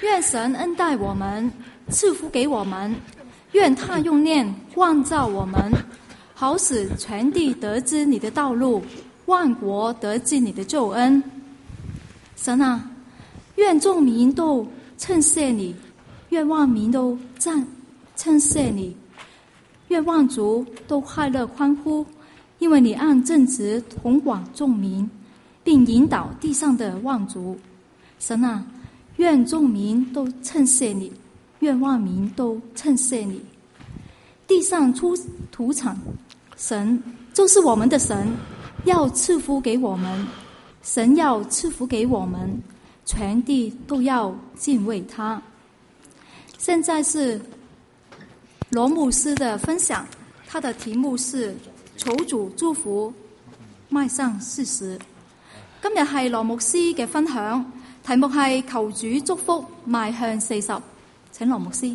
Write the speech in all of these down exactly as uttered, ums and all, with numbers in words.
願神恩待我們，賜福給我們，願他用念光照我們，好使全地得知你的道路，萬國得見你的救恩。神啊，願眾民都稱謝你，願萬民都讚稱謝你，願萬族都快樂歡呼，因為你按正直統管眾民，並引導地上的萬族。神啊，願眾民都稱謝你，願萬民都稱謝你。地上出土產，神就是我們的神，要賜福給我們，神要賜福給我們，全地都要敬畏他。現在是羅牧師的分享，他的題目是求主祝福邁向四十。今日係羅牧師嘅分享，題目係求主祝福邁向四十。請羅牧師。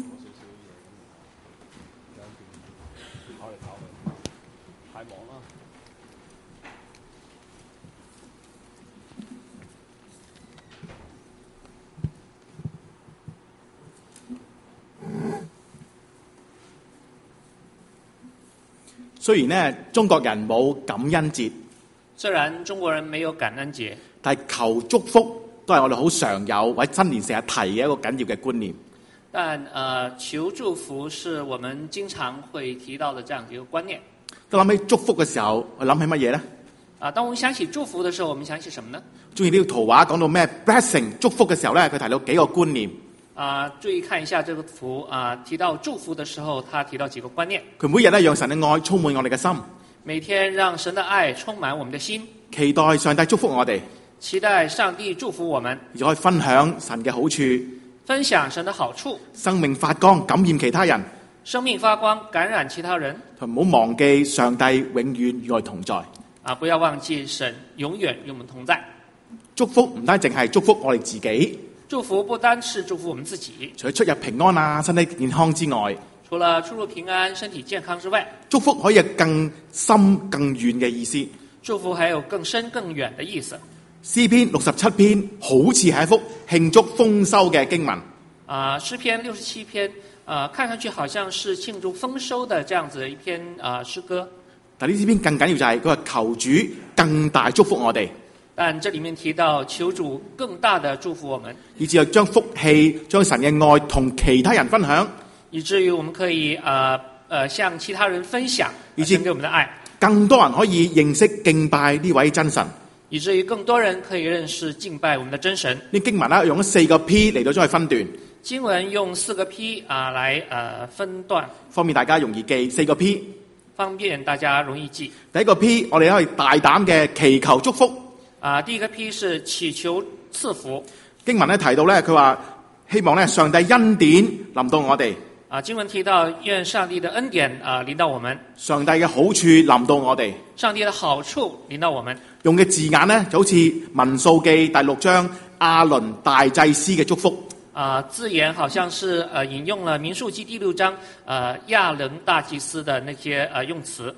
雖然呢，中國人冇感恩節， 雖然中國人沒有感恩節， 但係求祝福都係我哋好常有或者新年成日提嘅一個緊要嘅觀念。 但呃，求祝福是我們經常會提到的這樣一個觀念。 當諗起祝福嘅時候，我諗起乜嘢咧？ 啊，當我們想起祝福的時候，我們想起什麼呢？ 中意呢個圖畫講到咩 blessing 祝福嘅時候咧，佢提到幾個觀念。 啊，注意看一下這個圖啊，提到祝福的時候，他提到幾個觀念。 佢每日咧讓神嘅愛充滿我哋嘅心， 每天讓神的愛充滿我們的心， 期待上帝祝福我哋， 期待上帝祝福我們， 而可以分享神嘅好處， 分享神的好處， 生命發光感染其他人， 生命發光感染其他人。 同唔好忘記上帝永遠與我同在。 啊，不要忘記神永遠與我們同在。 祝福唔單淨係祝福我哋自己。 祝福不單是祝福我們自己， 除咗出入平安啊、身體健康之外， 除了出入平安、身體健康之外， 祝福可以有更深更遠嘅意思。 祝福還有更深更遠的意思。 詩篇六十七篇好似係一幅慶祝豐收嘅經文。 啊，詩篇六十七篇，啊，看上去好像是慶祝豐收的這樣子一篇啊詩歌。 但呢詩篇更緊要就係佢話求主更大祝福我哋。 但這裡面提到求主更大的祝福我們， 以至係將福氣、將神嘅愛同其他人分享， 以至於我們可以呃呃向其他人分享以至神給我們的愛， 更多人可以認識敬拜呢位真神， 以至於更多人可以認識敬拜我們的真神。 呢經文啦用咗四個 P 嚟到將佢分段， 經文用四個 P 啊來呃分段，方便大家容易記。四個 P， 方便大家容易記。 第一個 P， 我哋可以大膽嘅祈求祝福。 啊，第一個 P 是祈求賜福。 經文咧提到咧，佢話希望咧上帝恩典臨到我哋。 啊，經文提到願上帝的恩典啊臨到我們， 上帝嘅好處臨到我哋。 上帝的好處臨到我們。 用嘅字眼咧就好似民數記第六章亞倫大祭司嘅祝福。 啊，字眼好像是呃引用了民數記第六章呃亞倫大祭司的那些呃用詞。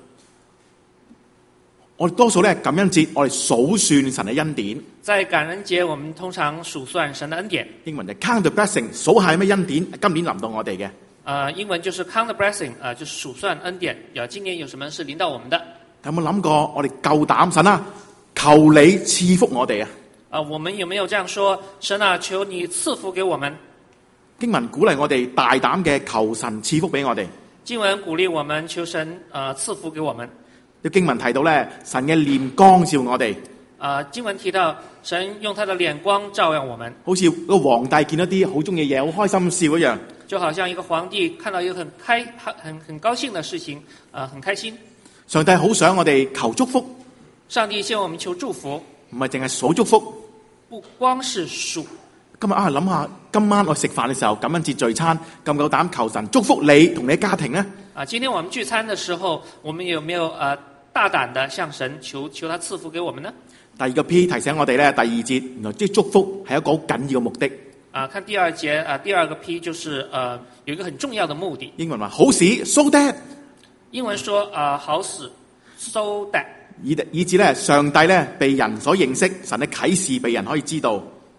我哋多數咧感恩節，我哋數算神嘅恩典。 在感恩節，我們通常數算神的恩典。 英文就 count the blessing， 數下有咩恩典今年臨到我哋嘅。 呃，英文就是 count the blessing， 呃，就是數算恩典。有今年有什麼是臨到我們的？ 有冇諗過我哋夠膽神啊？求你賜福我哋啊！ 啊，我們有沒有這樣說？神啊，求你賜福給我們。 經文鼓勵我哋大膽嘅求神賜福俾我哋。 經文鼓勵我們求神呃賜福給我們。 啲經文提到咧，神嘅臉光照我哋。 啊，經文提到神用他的臉光照亮我們， 好似個皇帝見到啲好中意嘅嘢，好開心笑一樣。 就好像一個皇帝看到一個很開、很很高興的事情，啊、呃，很開心。 上帝好想我哋求祝福。 上帝希望我們求祝福， 唔係淨係數祝福， 不光是數。 今日啊，諗下今晚我食飯嘅時候，感恩節聚餐，夠唔夠膽求神祝福你同你家庭呢？ 啊，今天我們聚餐的時候，我們有沒有呃大膽的向神求求他賜福給我們呢？ 第二個 P 提醒我哋咧，第二節原來即係祝福係一個好緊要嘅目的。 啊，看第二節啊，第二個 P 就是呃有一個很重要的目的。 英文話好使 so that， 英文說啊、呃、好使 so that， 以以至咧上帝咧被人所認識，神嘅啟示被人可以知道。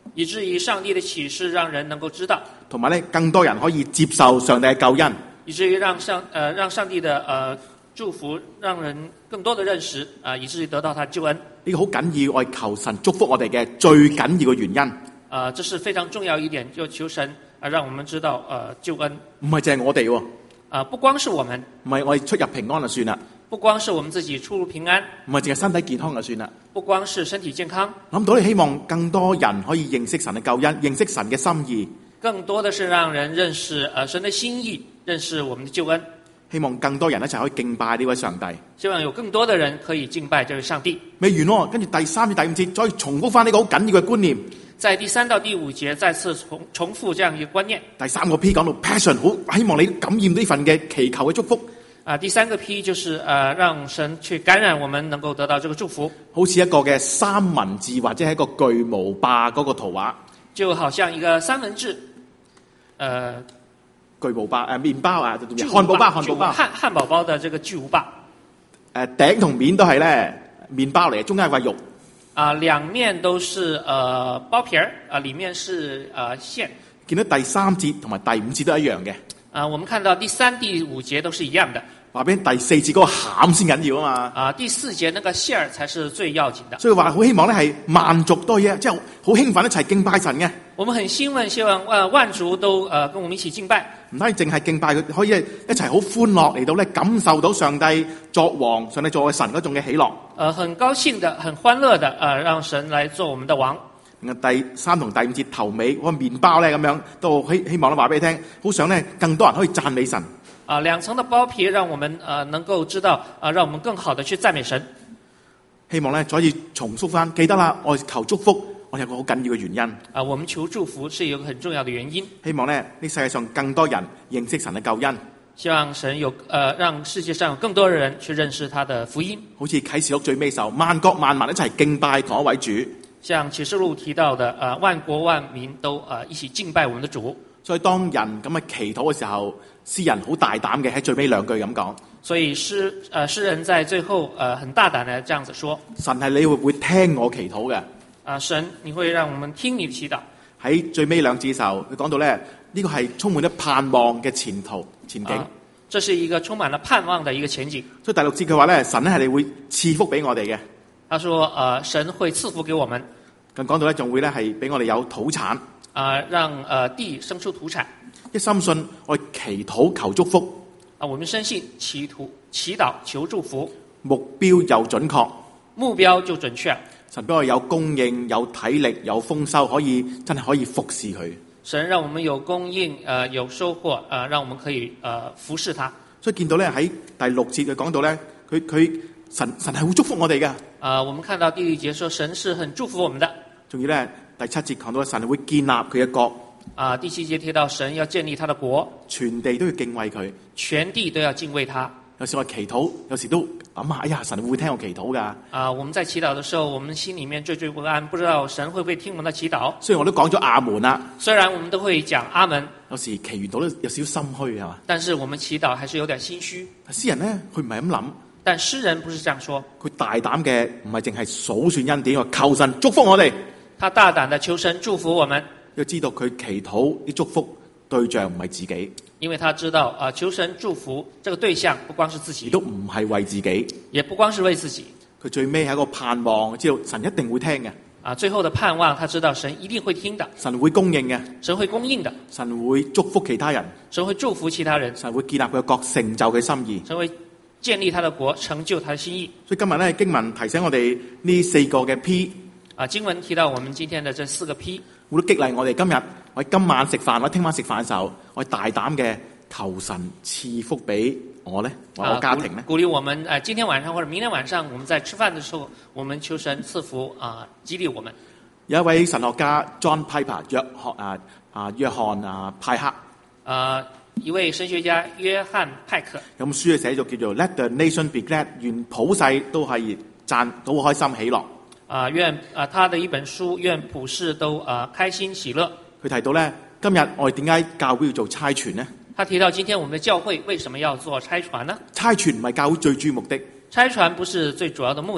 以至於上帝的啟示讓人能夠知道， 同埋咧更多人可以接受上帝嘅救恩。 以至於讓上呃讓上帝的呃祝福讓人更多的認識啊、呃，以至於得到他救恩。 呢個好緊要，我係求神祝福我哋嘅最緊要嘅原因。 啊、呃，這是非常重要一點，就求神啊，讓我們知道呃救恩。 唔係淨係我哋喎， 啊、呃，不光是我們， 唔係我哋出入平安就算啦， 不光是我們自己出入平安， 唔係淨係身體健康就算啦。 不光是身體健康， 諗到你希望更多人可以認識神嘅救恩，認識神嘅心意。 更多的是讓人認識呃神的心意，認識我們的救恩。 希望更多人一齊可以敬拜呢位上帝。 希望有更多的人可以敬拜這位上帝。 未完喎，跟住第三至第五節再重複翻呢個好緊要嘅觀念。 在第三到第五節再次重重複這樣一個觀念。 第三個 P 講到 passion， 好希望你感染呢份嘅祈求嘅祝福。 啊，第三個 P 就是呃，讓神去感染我們，能夠得到這個祝福。 好似一個嘅三文治或者係一個巨無霸嗰個圖畫， 就好像一個三文治，呃， 巨無霸誒麵包啊，漢堡包漢堡包漢漢堡包的這個巨無霸。 誒頂同面都係咧麵包嚟，中間係塊肉。 啊，兩面都是呃包皮兒，啊，裡面是呃餡。 見到第三節同埋第五節都一樣嘅。 啊，我們看到第三、第五節都是一樣的。 話俾第四節嗰個餡先緊要啊嘛。 啊，第四節那個餡兒才是最要緊的。 所以話好希望咧係萬族都係即係好興奮一齊敬拜神嘅。 我們很興奮，希望呃萬族都呃跟我們一起敬拜。 唔單止淨係敬拜佢，可以一齊好歡樂嚟到咧感受到上帝作王、上帝作為神嗰種嘅喜樂。 呃，很高興的，很歡樂的，呃，讓神來做我們的王。 第三同第五節頭尾嗰個麵包咧咁樣，都希希望咧話俾你聽，好想咧更多人可以讚美神。 啊，兩層的包皮，讓我們呃能夠知道，啊，讓我們更好的去讚美神。 希望咧可以重複翻，記得啦，我求祝福，我有個好緊要嘅原因。 啊，我們求祝福是有個很重要的原因。 希望咧呢世界上更多人認識神嘅救恩。 希望神有呃讓世界上有更多的人去認識他的福音。 好似啟示錄最尾時候，萬國萬民一齊敬拜同一位主。 像啟示錄提到的，呃，萬國萬民都呃一起敬拜我們的主。 所以當人咁嘅祈禱嘅時候，詩人好大膽嘅喺最尾兩句咁講。 所以詩呃詩人在最後呃很大膽的這樣子說： 神係你會會聽我祈禱嘅。 啊，神，你會讓我們聽你的祈禱。喺最尾兩節嘅時候，佢講到咧，呢、這個係充滿咗盼望嘅前途前景。 啊，這是一個充滿了盼望的一個前景。 所以第六節佢話咧，神咧係你會賜福俾我哋嘅。 他說：呃，神會賜福給我們。 咁講到咧，仲會咧係俾我哋有土產。 啊，讓呃地生出土產。 一深信我祈禱求祝福。 啊，我們深信祈禱祈禱求祝福。 目標又準確。 目標就準確。 神俾我有供應、有體力、有豐收，可以真係可以服侍佢。 神讓我們有供應，呃，有收穫，呃，讓我們可以呃服侍他。 所以見到咧喺第六節佢講到咧，佢佢神神係會祝福我哋嘅。 啊，我們看到第六節說神是很祝福我們的。仲要咧第七節講到神會建立佢嘅國。 啊，第七節提到神要建立他的國， 全地都要敬畏佢， 全地都要敬畏他。 有時我祈禱，有時都諗下，哎呀，神會唔會聽我祈禱噶？ 啊，我們在祈禱的時候，我們心裡面惴惴不安，不知道神會不會聽我們的祈禱。 雖然我都講咗阿門啦， 雖然我們都會講阿門， 有時祈完禱都有少少心虛係嘛？ 但是我們祈禱還是有點心虛。 詩人呢，佢唔係咁諗， 但詩人不是這樣說， 佢大膽嘅唔係淨係數算恩典，話求神祝福我哋。 他大膽的求神祝福我們， 要知道佢祈禱啲祝福對象唔係自己。 因為他知道啊、呃，求神祝福這個對象不光是自己， 都唔係為自己， 也不光是為自己。 佢最尾係一個盼望，知道神一定會聽嘅。 啊，最後的盼望，他知道神一定會聽的， 神會供應嘅， 神會供應的， 神會祝福其他人， 神會祝福其他人， 神會建立佢嘅國，成就佢心意， 神會建立他的國，成就他的心意。 所以今日咧經文提醒我哋呢四個嘅 P。 啊，經文提到我們今天的這四個 P， 會都激勵我哋今日我今晚食飯，我聽晚食飯嘅時候，我大膽嘅求神賜福俾我咧，我個家庭咧、啊。鼓勵我們誒、呃，今天晚上或者明天晚上，我們在吃飯的時候，我們求神賜福啊，激勵我們。有一位神學家 John Piper 約翰啊啊約翰啊派克，啊一位神學家約翰派克，有本書嘅寫作叫做 Let the Nation Be Glad， 願普世都係讚到開心喜樂。啊，願啊，他的一本書，願普世都啊開心喜樂。佢提到咧，今日我哋點解教會要做差傳呢？他提到今天我們的教會為什麼要做差傳呢？差傳唔係教會最主要目的，差傳不是最主要的目的。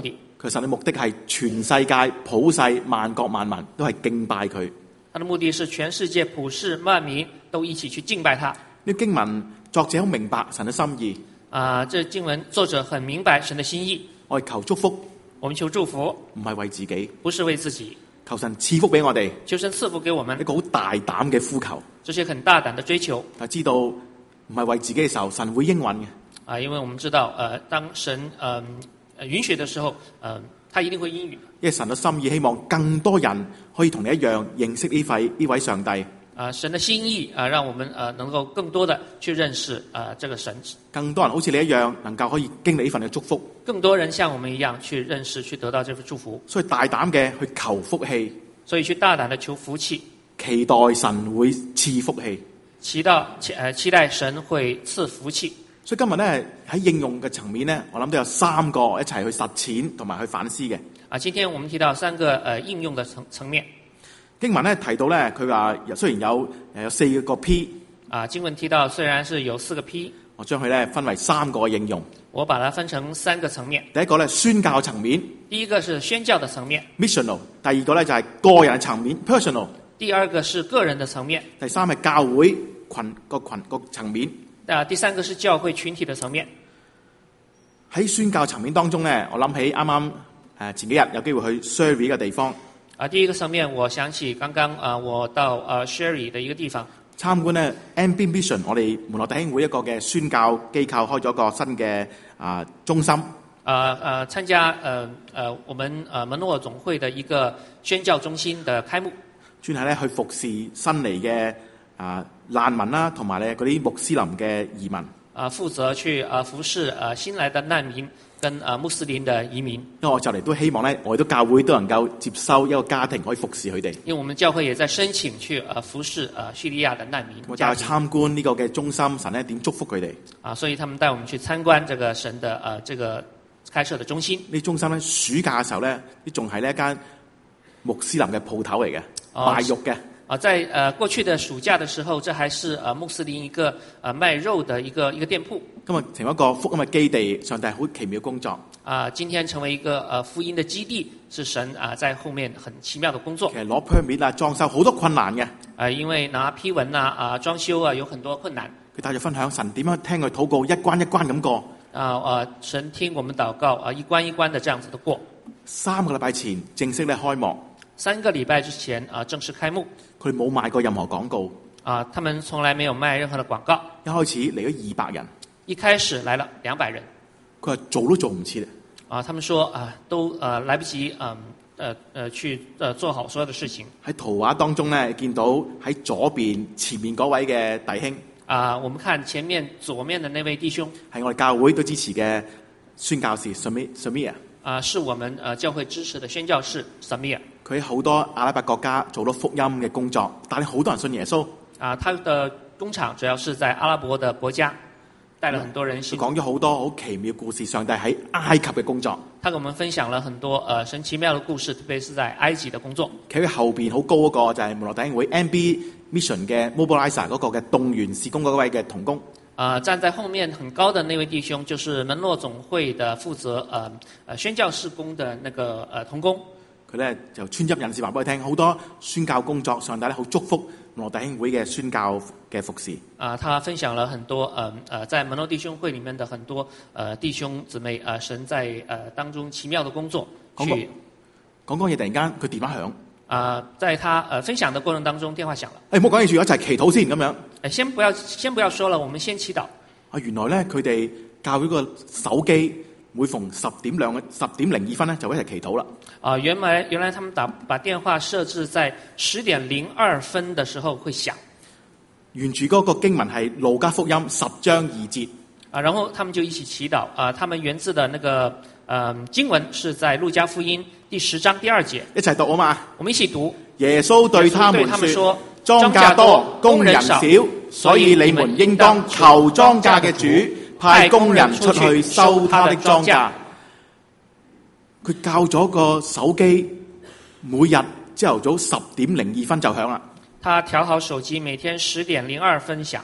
佢神嘅目的係全世界普世萬國萬民都係敬拜佢。 他的目的是全世界普世萬民都一起去敬拜他。 呢經文作者好明白神嘅心意。 啊，這經文作者很明白神的心意。 我哋求祝福， 我們求祝福， 唔係為自己， 不是為自己。 求神賜福俾我哋， 求神賜福給我們， 一個好大膽嘅呼求。 這些很大膽的追求。 但知道唔係為自己嘅時候，神會應允嘅。 啊，因為我們知道，呃，當神嗯、呃、允許的時候，嗯、呃，他一定會應允。 因為神嘅心意希望更多人可以同你一樣認識呢位呢位上帝。 啊，神的心意啊，讓我們呃能夠更多的去認識啊這個神。 更多人好似你一樣，能夠可以經歷呢份嘅祝福。 更多人像我們一樣去認識，去得到這份祝福。 所以大膽嘅去求福氣， 所以去大膽的求福氣， 期待神會賜福氣， 期待期誒期待神會賜福氣。 所以今日咧喺應用嘅層面咧，我諗都有三個一齊去實踐同埋去反思嘅。 啊，今天我們提到三個誒應用的層層面。 經文咧提到咧，佢話雖然有誒有四個 P， 啊，經文提到雖然是有四個 P， 我將佢咧分為三個應用。 我把它分成三個層面。 第一個咧宣教層面， 第一個是宣教的層面 missional， 第二個咧就係個人層面 personal， 第二個是個人的層面， 第三係教會群個群個層面。 啊，第三個是教會群體的層面。 喺宣教層面當中咧，我諗起啱啱誒前幾日有機會去 Sherry 嘅地方。 啊，第一個層面，我想起剛剛啊，我到啊 Sherry 的一個地方參觀咧 M B Mission， 我哋門羅弟兄會一個嘅宣教機構開咗個新嘅啊中心。 啊啊，參加呃呃我們呃門羅總會的一個宣教中心的開幕， 專係咧去服侍新嚟嘅啊難民啦，同埋咧嗰啲穆斯林嘅移民。 啊，負責去啊服侍啊新來的難民跟啊穆斯林的移民。 因為我就嚟都希望咧，我哋都教會都能夠接收一個家庭可以服侍佢哋。 因為我們教會也在申請去啊服侍啊敘利亞的難民。 我就去參觀呢個嘅中心，神咧點祝福佢哋。 啊，所以他們帶我們去參觀這個神的啊這個開設的中心。 呢中心咧暑假嘅時候咧，呢仲係呢一間穆斯林嘅鋪頭嚟嘅，賣肉嘅。 啊，在呃過去的暑假的時候，這還是呃穆斯林一個呃賣肉的一個一個店鋪。 今日成為一個福音嘅基地，上帝好奇妙工作。 啊，今天成為一個呃福音的基地，是神啊在後面很奇妙的工作。 其實攞 permit 啊，裝修好多困難嘅。 啊，因為拿批文啊啊裝修啊有很多困難。 佢帶住分享神點樣聽佢禱告，一關一關咁過。 啊啊，神聽我們禱告啊，一關一關的這樣子的過。 三個禮拜前正式咧開幕。 三個禮拜之前啊，正式開幕。 佢冇賣過任何廣告。 啊，他們從來沒有賣任何的廣告。 一開始嚟咗二百人。 一開始來了兩百人。 佢話做都做唔切。 啊，他們說啊，都呃來不及，嗯，呃呃去呃做好所有的事情。 喺圖畫當中咧，見到喺左邊前面嗰位嘅弟兄。 啊，我們看前面左面的那位弟兄， 係我哋教會都支持嘅宣教士 Samir。 啊，是我們呃教會支持的宣教士 Samir。 佢喺好多阿拉伯國家做到福音嘅工作，帶領好多人信耶穌。 啊，他的工廠主要是在阿拉伯的國家，帶了很多人信。 佢講咗好多好奇妙故事，上帝喺埃及嘅工作。 他給我們分享了很多呃神奇妙的故事，特別是在埃及的工作。 企喺後邊好高嗰個就係門羅弟兄會 M B Mission 嘅 Mobilizer 嗰個嘅動員事工嗰位嘅同工。 啊、呃，站在後面很高的那位弟兄，就是門羅總會的負責呃呃宣教事工的那個呃同工。 佢咧就穿針引線話俾佢聽，好多宣教工作，上帝咧好祝福門羅弟兄會嘅宣教嘅服侍。 啊，他分享了很多，呃呃，在門羅弟兄會裡面的很多呃弟兄姊妹，呃神在呃當中奇妙的工作。 講講講講嘢，突然間佢電話響。 啊，在他呃分享的過程當中，電話響了。 誒，唔好講嘢住，一齊祈禱先咁樣。 誒，先不要先不要說了，我們先祈禱。 啊，原來咧佢哋教會個手機每逢十點兩十點零二分咧，就會一齊祈禱啦。 啊，原來原來他們打把電話設置在十點零二分的時候會響。 沿住嗰個經文係路加福音十章二節。 啊，然後他們就一起祈禱。啊，他們源自的那個呃經文是在路加福音第十章第二節。 一齊讀啊嘛！ 我們一起讀。 耶穌對他們說：莊稼多，工人少，所以你們應當求莊稼嘅主派工人出去收他的莊稼。佢教咗個手機，每日朝頭早十點零二分就響啦。 他調好手機，每天十點零二分響。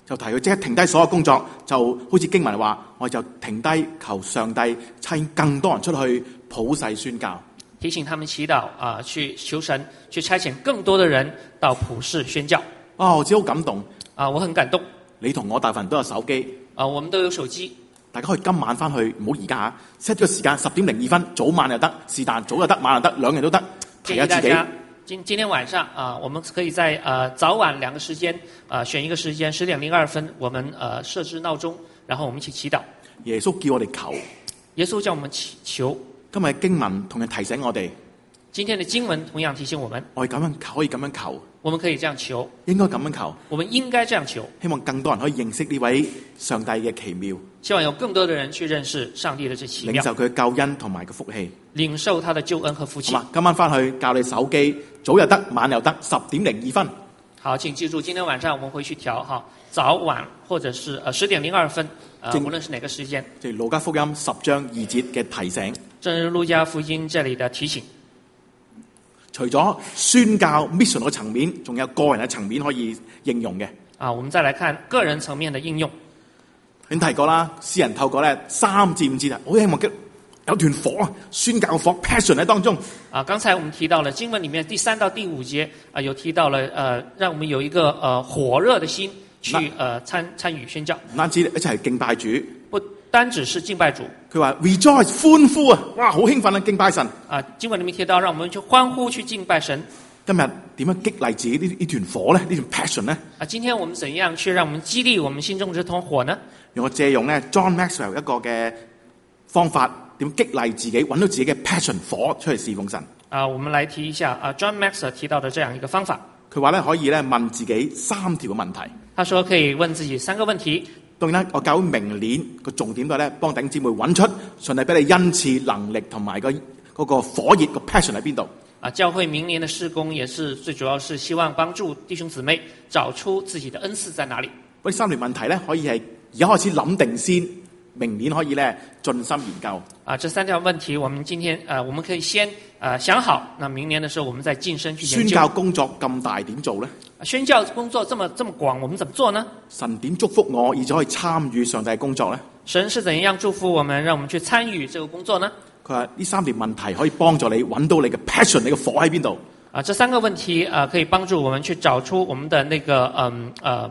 就提佢即刻停低所有工作，就好似經文話，我就停低求上帝差更多人出去普世宣教。 提醒他們祈禱啊、呃，去求神去差遣更多的人到普世宣教。 哦，我真好感動啊、呃，我很感動。 你同我大部分人都有手機， 啊、呃，我們都有手機， 大家可以今晚翻去，唔好而家嚇 set 個時間十點零二分，早晚又得，是但早又得，晚又得，兩樣都得，提下自己。 今今天晚上啊、呃，我們可以在呃早晚兩個時間啊、呃、選一個時間，十點零二分，我們呃設置鬧鐘，然後我們一起祈禱。 耶穌叫我哋求， 耶穌叫我們祈求。 今日經文同樣提醒我哋， 今天的經文同樣提醒我們， 我哋咁樣可以咁樣求， 我們可以這樣求， 應該咁樣求， 我們應該這樣求， 希望更多人可以認識呢位上帝嘅奇妙， 希望有更多的人去認識上帝的這奇妙， 領受佢嘅救恩同埋個福氣， 領受他的救恩和福氣。 好嘛，今晚翻去教你手機，早又得，晚又得，十點零二分。 好，請記住，今天晚上我們回去調哈，早晚或者是呃十點零二分，呃，無論是哪個時間。 即係路加福音十章二節嘅提醒。 正如路加福音這裡的提醒。 除咗宣教 mission 嘅層面，仲有個人嘅層面可以應用嘅。 啊，我們再來看個人層面的應用。 已經提過啦，詩人透過咧三至五節啊，好希望有團火啊，宣教嘅火 passion 喺當中。啊， 剛才我們提到了經文裡面第三到第五節啊，有提到了呃，讓我們有一個呃火熱的心去呃參參與宣教。 唔單止一齊敬拜主， 不單只是敬拜主。 佢話 rejoice 歡呼啊，哇，好興奮啊，敬拜神。 啊，經文裡面提到，讓我們去歡呼去敬拜神。 今日點樣激勵自己呢呢團火咧？呢團 passion 咧？ 啊，今天我們怎樣去讓我們激勵我們心中這團火呢？ 用我借用咧 John Maxwell 一個嘅方法，點激勵自己，揾到自己嘅 passion 火出嚟侍奉神。 啊，我們來提一下啊 John Maxwell 提到的這樣一個方法。 佢話咧可以咧問自己三條嘅問題。 他說可以問自己三個問題。 當然啦，我教會明年個重點都係咧幫弟兄姊妹揾出上帝俾你恩賜能力同埋個嗰個火熱個 passion 喺邊度。 啊，教會明年的事工也是最主要是希望幫助弟兄姊妹找出自己的恩賜在哪裡。 嗰三條問題咧可以係而家開始諗定先，明年可以咧盡心研究。 啊，這三條問題我們今天啊、呃，我們可以先啊、呃、想好，那明年的時候我們再晉身去研究。宣教工作咁大點做咧？ 宣教工作這麼這麼廣，我們怎麼做呢？ 神點祝福我，而且可以參與上帝嘅工作咧？ 神是怎樣祝福我們，讓我們去參與這個工作呢？ 佢話呢三條問題可以幫助你揾到你嘅 passion， 你嘅火喺邊度？ 啊，這三個問題啊、呃，可以幫助我們去找出我們的那個嗯呃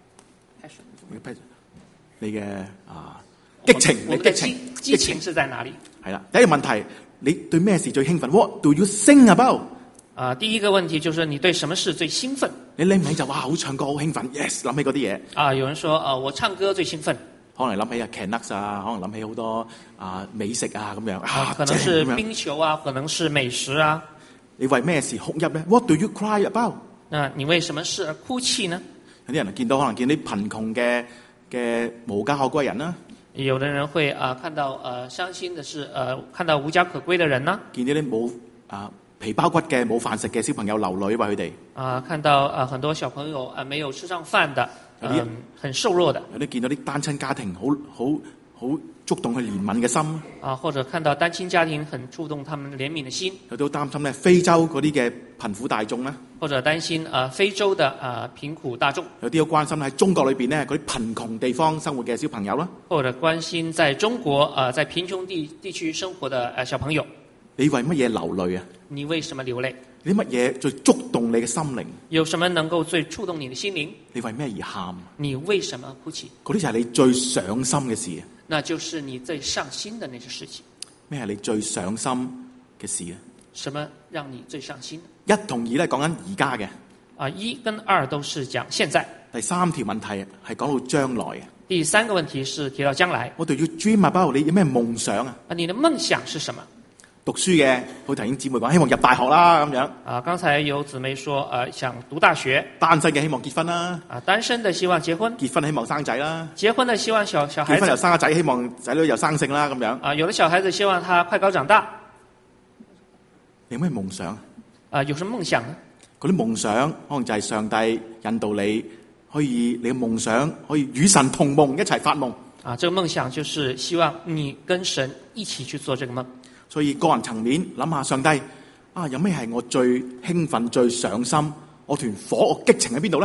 passion， 你嘅啊激情，你激情， 激情是在哪裡？ 係啦，第一個問題，你對咩事最興奮 ？What do you sing about？ 啊，第一個問題就是你對什麼事最興奮？ 你諗起就哇，好唱歌好興奮 ，yes， 諗起嗰啲嘢。啊， 有人說啊，我唱歌最興奮。 可能諗起啊 Canucks 啊，可能諗起好多啊美食啊咁樣啊， 可能是冰球啊，可能是美食啊。 你為咩事哭泣咧 ？What do you cry about？ 那你為什麼事而哭泣呢？ 有啲人見到可能見啲貧窮嘅嘅無家可歸人啦。 有的人會啊、呃、看到呃傷心的是呃看到無家可歸的人呢。 見到啲冇啊皮包骨嘅冇飯食嘅小朋友流淚為佢哋。啊， 看到啊、呃、很多小朋友啊、呃、沒有吃上飯的。嗯，很瘦弱的。有啲見到啲單親家庭，好好好觸動佢憐憫嘅心。啊，或者看到單親家庭很觸動他們憐憫的心。有啲擔心咧，非洲嗰啲嘅貧苦大眾咧。或者擔心啊、呃，非洲的啊貧、呃、苦大眾。有啲好關心喺中國裏邊咧，嗰啲貧窮地方生活嘅小朋友啦。或者關心在中國啊、呃，在貧窮地地區生活的誒小朋友。你為乜嘢流淚啊？你為什麼流淚？你乜嘢最觸動你嘅心靈？有什麼能夠最觸動你的心靈？你為咩而喊？你為什麼哭泣？嗰啲就係你最上心嘅事。那就是你最上心的那些事情。咩係你最上心嘅事啊？什麼讓你最上心？一同二咧講緊而家嘅。啊，一跟二都是講現在。第三條問題係講到將來嘅。第三個問題是提到將來。我哋要 dream about，你有咩夢想啊？啊，你的夢想是什麼？讀書嘅，好頭先姊妹講希望入大學啦咁樣。啊，剛才有姊妹說，呃，想讀大學。單身嘅希望結婚啦。啊，單身的希望結婚。結婚希望生仔啦。結婚的希望小小孩子。結婚又生個仔，希望仔女又生性啦咁樣。啊，有的小孩子希望他快高長大。你有咩夢想？啊，有什麼夢想呢？嗰啲夢想可能就係上帝引導你，可以你嘅夢想可以與神同夢，一齊發夢。啊，這個夢想就是希望你跟神一起去做這個夢。所以個人層面諗下上帝啊，有咩係我最興奮、最上心？我團火、我激情喺邊度咧？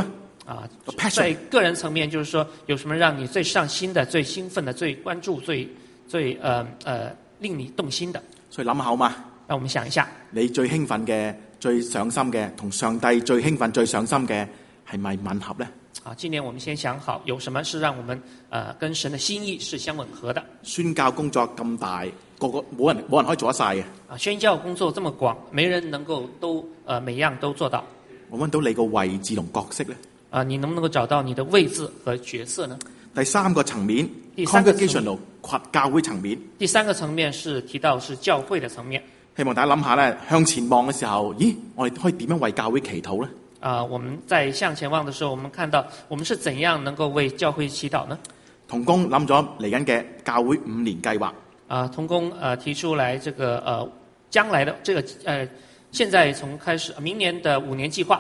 啊，在個人層面，就是說有什麼讓你最上心的、最興奮的、最關注、最最呃呃令你動心的？ 所以諗下好嘛？ 讓我們想一下， 你最興奮嘅、最上心嘅，同上帝最興奮、最上心嘅，係咪吻合呢？ 啊，今年我們先想好，有什麼是讓我們呃跟神的心意是相吻合的？ 宣教工作咁大，個個冇人冇人可以做得晒嘅。 啊，宣教工作這麼廣，沒人能夠都呃每樣都做到。 我揾到你個位置同角色呢？ 啊，你能不能夠找到你的位置和角色呢？ 第三個層面 ，congregational 教會層面。 第三個層面是提到是教會的層面。 希望大家諗下咧，向前望嘅時候，咦，我哋可以點樣為教會祈禱呢？ 啊，我們在向前望的時候，我們看到我們是怎樣能夠為教會祈禱呢？同工諗咗嚟緊嘅教會五年計劃。啊，同工呃提出來這個呃將來的這個呃現在從開始明年的五年計劃。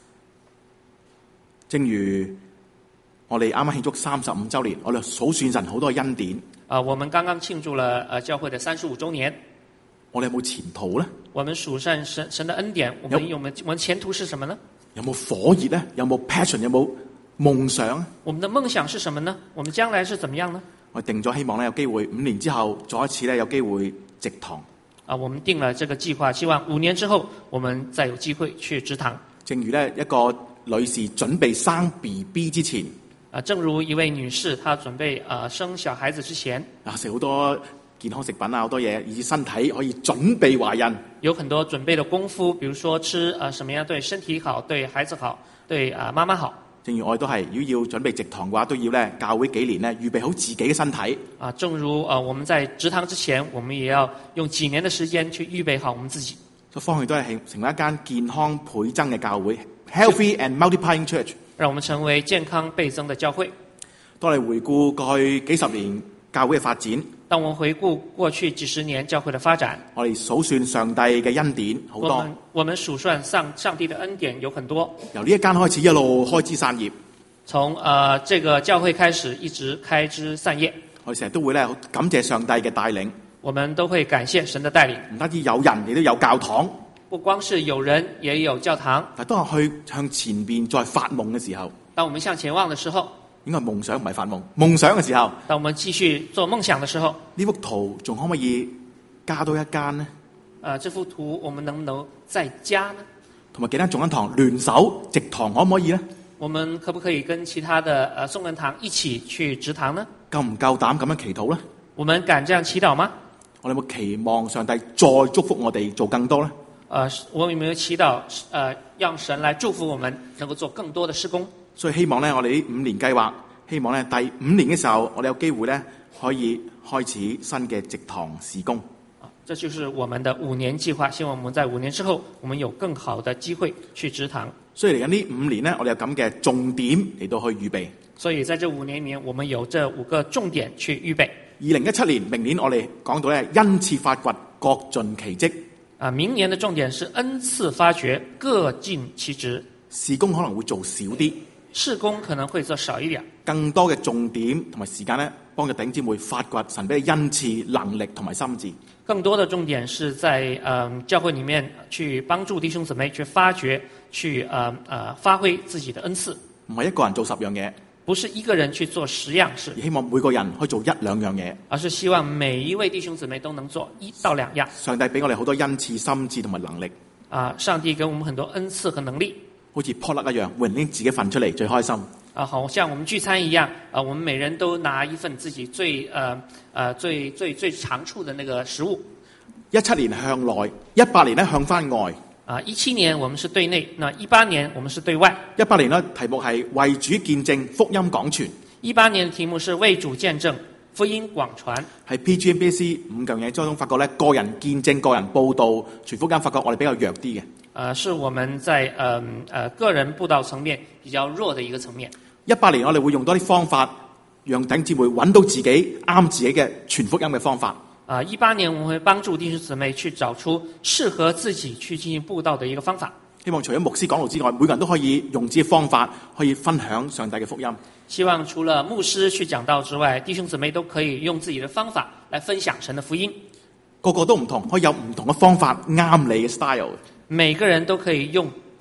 正如我哋啱啱慶祝三十五週年，我哋數算神好多恩典。啊，我們剛剛慶祝了呃教會的三十五週年。我哋有冇前途呢？我們數算神神的恩典，我們有沒有我們前途是什麼呢？有冇火熱呢？有冇 passion？ 有冇夢想？我們的夢想是什麼呢？我們將來是怎麼樣呢？我定咗希望咧，有機會五年之後再一次咧有機會植堂。啊，我們定了這個計劃，希望五年之後我們再有機會去植堂。正如咧一個女士準備生 B B 之前，啊，正如一位女士她準備啊、呃、生小孩子之前，啊食好多健康食品啊，好多嘢，以致身體可以準備懷孕。有很多準備的功夫，比如說吃啊、呃、什麼樣對身體好，對孩子好，對啊、呃、媽媽好。正如我哋都係，如果要準備植堂嘅話，都要咧教會幾年咧預備好自己嘅身體。啊，正如啊、呃、我們在植堂之前，我們也要用幾年的時間去預備好我們自己。個方向都係成為一間健康倍增嘅教會 ，healthy and multiplying church。讓我們成為健康倍增的教會。當你回顧過去幾十年教會嘅發展，當我們回顧過去幾十年教會的發展，我哋數算上帝嘅恩典好多。我們我們數算上上帝的恩典有很多。由呢一間開始，一路開枝散葉。從呃這個教會開始，一直開枝散葉。我哋成日都會咧感謝上帝嘅帶領。我們都會感謝神的帶領。唔單止有人，亦都有教堂。不光是有人，也有教堂。但當我去向前邊再發夢嘅時候，當我們向前望的時候。應該係夢想，唔係發夢。夢想嘅時候，當我們繼續做夢想嘅時候，呢幅圖仲可唔可以加多一間呢？啊、呃，這幅圖我們能不能再加呢？同埋其他眾恩堂聯手植堂可唔可以呢？我們可不可以跟其他的呃眾恩堂一起去植堂呢？夠唔夠膽咁樣祈禱呢？我們敢這樣祈禱嗎？我哋有冇期望上帝再祝福我哋做更多呢？呃，我們有沒有祈禱呃讓神來祝福我們能夠做更多的事工？所以希望咧，我哋呢五年計劃，希望咧第五年嘅時候，我哋有機會咧可以開始新嘅植堂事工。啊，這就是我們的五年計劃。希望我們在五年之後，我們有更好的機會去植堂。所以嚟緊呢五年呢，我哋有咁嘅重點嚟到去預備。所以在這五年裏面，我們有這五個重點去預備。二零一七年，明年我哋講到咧恩賜發掘，各盡其職。啊，明年的重點是恩賜發掘，各盡其職。事工可能會做少啲。事工可能會做少一點，更多嘅重點同埋時間咧，幫助弟兄姊妹發掘神俾嘅恩賜、能力同埋心智。更多的重點是在誒、呃、教會裡面去幫助弟兄姊妹去發掘、去誒誒、呃呃、發揮自己的恩賜。唔係一個人做十樣嘢，不是一個人去做十樣事，而希望每個人可以做一兩樣嘢，而是希望每一位弟兄姊妹都能做一到兩樣。上帝俾我哋好多恩賜、心智同埋能力。啊，上帝給我們很多恩賜和能力。好似 potluck 一樣，每人拎自己份出嚟最開心。啊，好像我們聚餐一樣，啊，我們每人都拿一份自己最，呃，呃，最最最長處的那個食物。一七年向內，一八年咧向翻外。啊，一七年我們是對內，那一八年我們是對外。一八年呢題目係為主見證，福音廣傳。一八年的題目是為主見證，福音廣傳。喺 P G M B C 五樣嘢當中發覺咧，個人見證、個人報道、傳福音，發覺我哋比較弱啲嘅。呃，是我們在呃呃個人佈道層面比較弱的一個層面。一八年我哋會用多啲方法，讓弟兄姊妹揾到自己啱自己嘅傳福音嘅方法。啊，一八年我們會幫助弟兄姊妹去找出適合自己去進行佈道的一個方法。希望除咗牧師講道之外，每個人都可以用自己方法可以分享上帝嘅福音。希望除了牧師去講道之外，弟兄姊妹都可以用自己的方法來分享神的福音。個個都唔同，可以有唔同嘅方法啱你嘅 style。每個人都可以用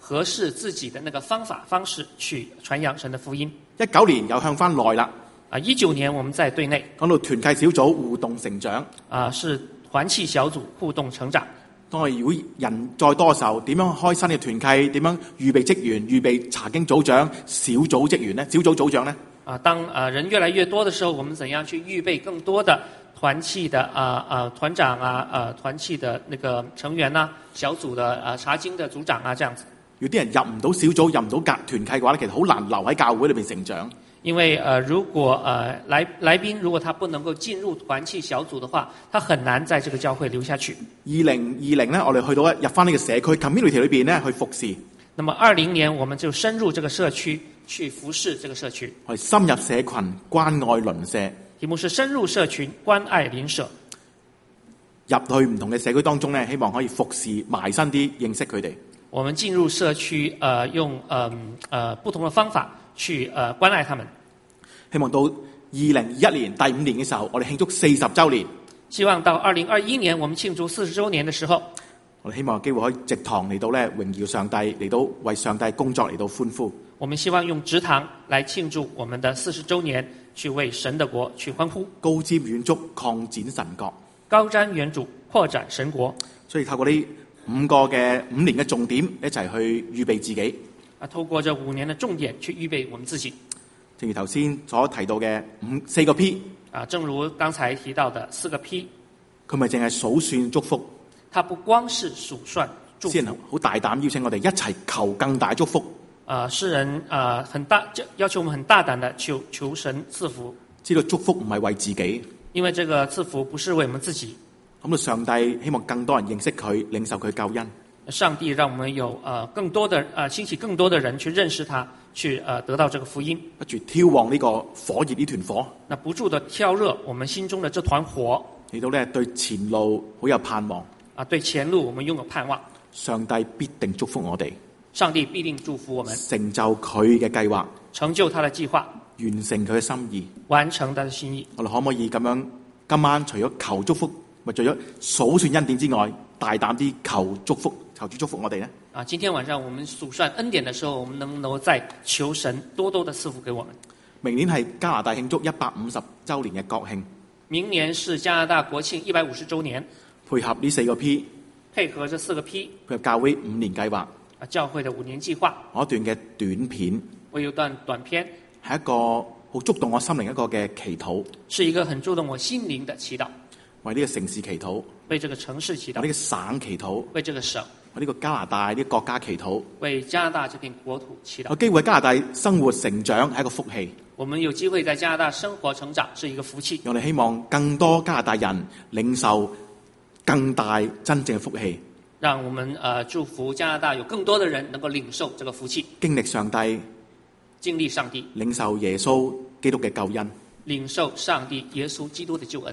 合適自己的那個方法方式去傳揚神的福音。 一九年又向翻內啦。 啊，一九年我們在對內講到團契小組互動成長。 啊，是團契小組互動成長。 當我哋如果人再多嘅時候，點樣開新嘅團契？點樣預備職員、預備查經組長、小組職員呢？小組組長呢？ 啊，當啊人越來越多的時候，我們怎樣去預備更多的團契的啊啊團長啊啊團契的那個成員啊，小組的啊查經的組長啊，這樣子。 有啲人入唔到小組、入唔到隔團契嘅話咧，其實好難留喺教會裏邊成長。 因為呃，如果呃來來賓如果他不能夠進入團契小組的話，他很難在這個教會留下去。 二零二零咧，我哋去到入翻呢個社區 community 裏邊咧去服侍。 那麼二零年我們就深入這個社區去服侍這個社區。 我哋深入社群，關愛鄰舍。 題目是深入社群，關愛鄰舍。 入去唔同嘅社區當中咧，希望可以服侍埋身啲，認識佢哋。 我們進入社區，呃，用呃呃不同的方法去呃關愛他們。 希望到二零二一年第五年嘅時候，我哋慶祝四十週年。 希望到二零二一年，我們慶祝四十週年嘅時候， 我哋希望有機會可以植堂嚟到咧榮耀上帝，嚟到為上帝工作嚟到歡呼。 我們希望用植堂來慶祝我們的四十週年，去為神的國去歡呼。 高瞻遠矚，擴展神國。 高瞻遠矚，擴展神國。 所以透過呢五個嘅五年嘅重點，一齊去預備自己。 啊，透過這五年嘅重點去預備我們自己。 正如頭先所提到嘅五四個 P， 啊，正如剛才提到的四個 P， 佢咪淨係數算祝福？ 他不光是數算祝福， 先好大膽邀請我哋一齊求更大祝福。 啊，詩人啊，很大要求我們很大膽的求求神賜福。 知道祝福唔係為自己， 因為這個賜福不是為我們自己。 咁到上帝希望更多人認識佢，領受佢救恩。 上帝讓我們有呃更多的呃興起更多的人去認識他，去呃得到這個福音。 不住挑旺呢個火熱呢團火， 那不住的挑熱我們心中的這團火， 嚟到咧對前路好有盼望。 啊，對前路我們擁有盼望。 上帝必定祝福我哋， 上帝必定祝福我們， 成就佢嘅計劃， 成就他的計劃， 完成佢嘅心意， 完成他的心意。 我哋可唔可以咁樣？今晚除咗求祝福，咪除咗數算恩典之外，大膽啲求祝福，求主祝福我哋呢？ 啊，今天晚上我們數算恩典的時候，我們能不能再求神多多的賜福給我們？ 明年係加拿大慶祝一百五十週年嘅國慶， 明年是加拿大國慶一百五十週年， 配合呢四個 P， 配合這四個 P， 配合教會五年計劃， 啊，教會的五年計劃， 我一段嘅短片， 我有段短片， 係一個好觸動我心靈一個嘅祈禱， 是一個很觸動我心靈的祈禱， 為呢個城市祈禱， 為這個城市祈禱， 為呢個省祈禱， 為這個省， 為呢個加拿大呢個國家祈禱， 為加拿大這片國土祈禱。 有機會喺加拿大生活成長係一個福氣， 我們有機會在加拿大生活成長是一個福氣。 我哋希望更多加拿大人領受更大真正嘅福氣， 讓我們呃祝福加拿大有更多的人能夠領受這個福氣， 經歷上帝， 經歷上帝， 領受耶穌基督嘅救恩， 領受上帝耶穌基督的救恩。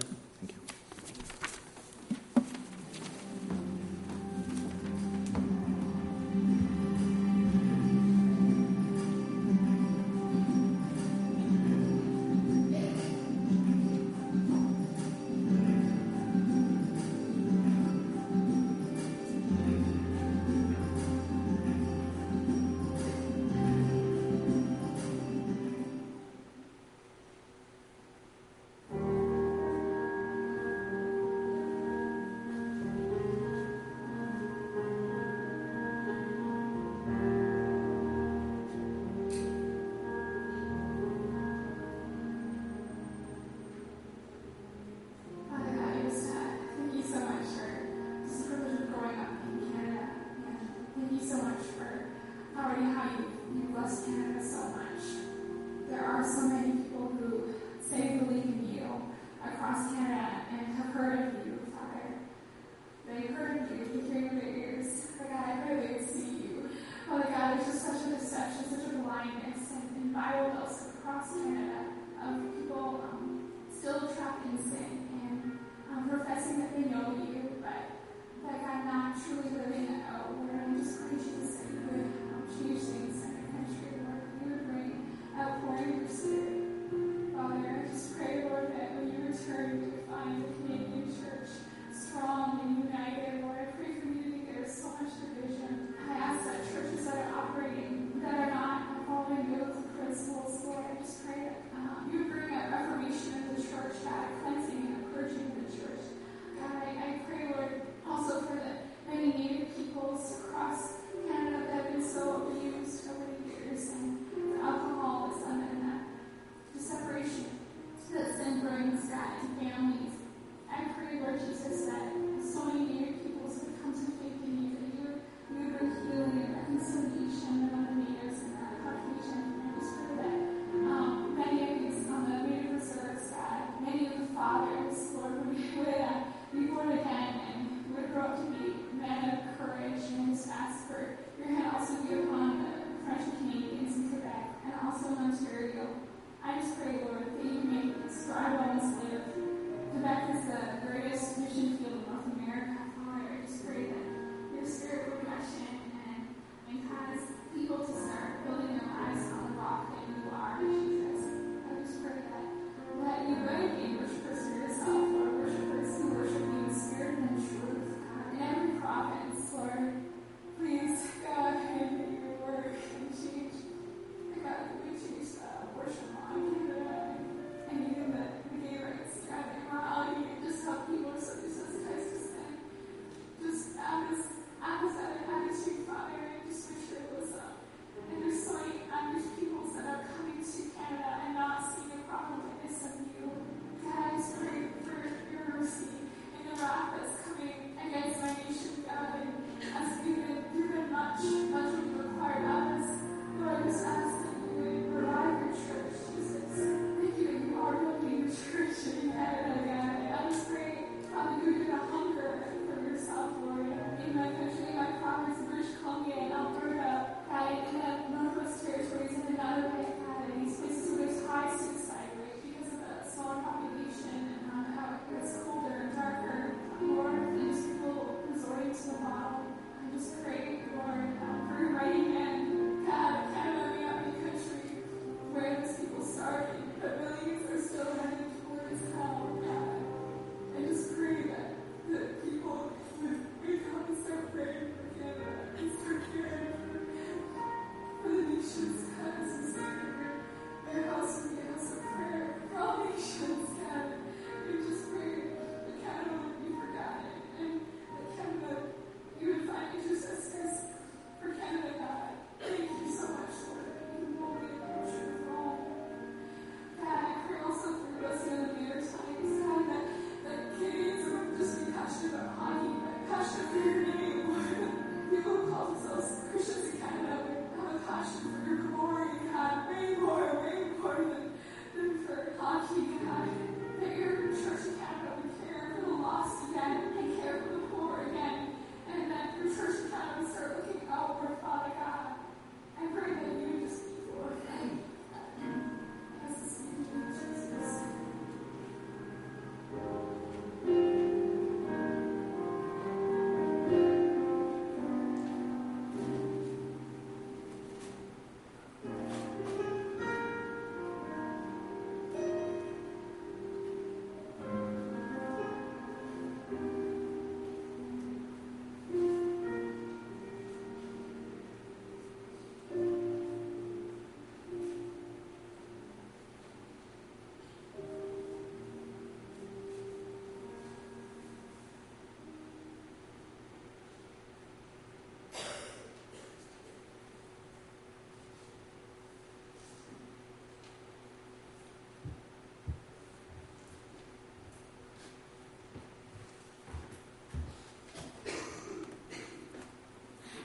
Strong and united, Lord. I pray for unity. There's so much division. I ask that churches that are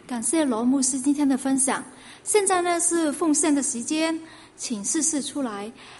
感謝羅牧師今天的分享。現在呢是奉獻的時間，請試試出來